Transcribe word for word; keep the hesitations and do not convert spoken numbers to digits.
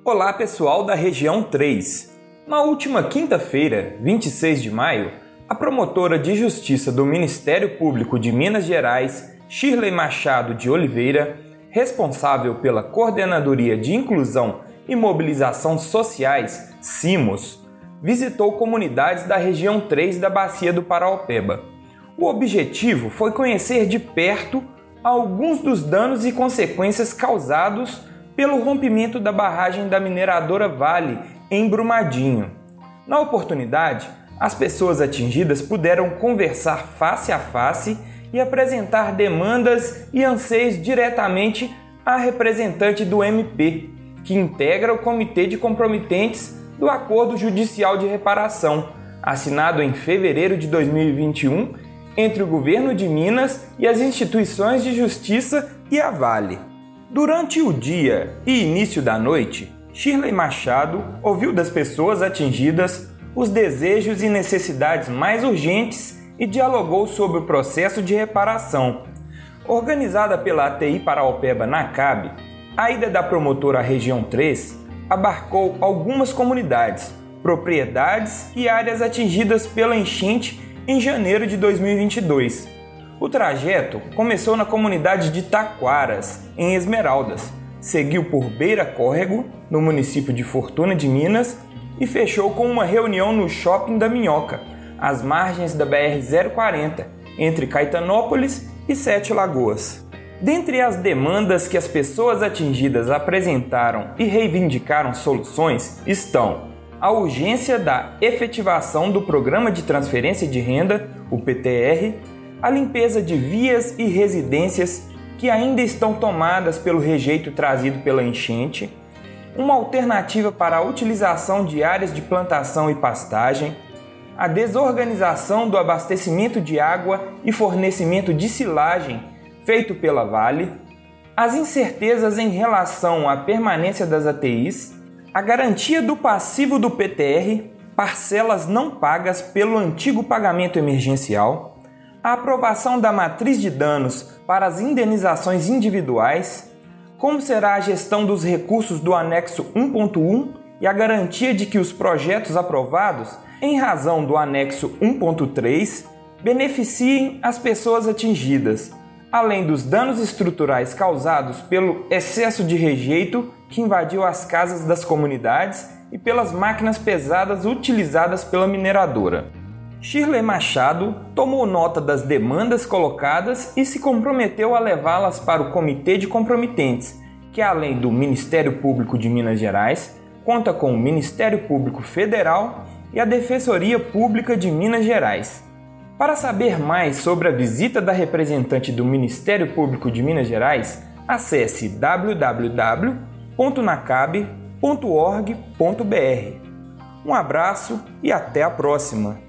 Olá pessoal da região três. Na última quinta-feira, vinte e seis de maio, a promotora de justiça do Ministério Público de Minas Gerais, Shirley Machado de Oliveira, responsável pela Coordenadoria de Inclusão e Mobilização Sociais, CIMOS, visitou comunidades da região três da Bacia do Paraopeba. O objetivo foi conhecer de perto alguns dos danos e consequências causados pelo rompimento da barragem da mineradora Vale em Brumadinho. Na oportunidade, as pessoas atingidas puderam conversar face a face e apresentar demandas e anseios diretamente à representante do M P, que integra o Comitê de Comprometentes do Acordo Judicial de Reparação, assinado em fevereiro de dois mil e vinte e um entre o Governo de Minas e as instituições de justiça e a Vale. Durante o dia e início da noite, Shirley Machado ouviu das pessoas atingidas os desejos e necessidades mais urgentes e dialogou sobre o processo de reparação. Organizada pela A T I Paraopeba NACAB, a ida da promotora à região três abarcou algumas comunidades, propriedades e áreas atingidas pela enchente em janeiro de dois mil e vinte e dois. O trajeto começou na comunidade de Taquaras, em Esmeraldas, seguiu por Beira Córrego, no município de Fortuna de Minas, e fechou com uma reunião no Shopping da Minhoca, às margens da B R zero quarenta, entre Caetanópolis e Sete Lagoas. Dentre as demandas que as pessoas atingidas apresentaram e reivindicaram soluções estão a urgência da efetivação do Programa de Transferência de Renda, o P T R, a limpeza de vias e residências que ainda estão tomadas pelo rejeito trazido pela enchente, uma alternativa para a utilização de áreas de plantação e pastagem, a desorganização do abastecimento de água e fornecimento de silagem feito pela Vale, as incertezas em relação à permanência das A T Is, a garantia do passivo do P T R, parcelas não pagas pelo antigo pagamento emergencial, a aprovação da matriz de danos para as indenizações individuais, como será a gestão dos recursos do anexo um ponto um e a garantia de que os projetos aprovados, em razão do anexo um ponto três, beneficiem as pessoas atingidas, além dos danos estruturais causados pelo excesso de rejeito que invadiu as casas das comunidades e pelas máquinas pesadas utilizadas pela mineradora. Shirley Machado tomou nota das demandas colocadas e se comprometeu a levá-las para o Comitê de Comprometentes, que além do Ministério Público de Minas Gerais, conta com o Ministério Público Federal e a Defensoria Pública de Minas Gerais. Para saber mais sobre a visita da representante do Ministério Público de Minas Gerais, acesse w w w ponto nacab ponto org ponto b r. Um abraço e até a próxima!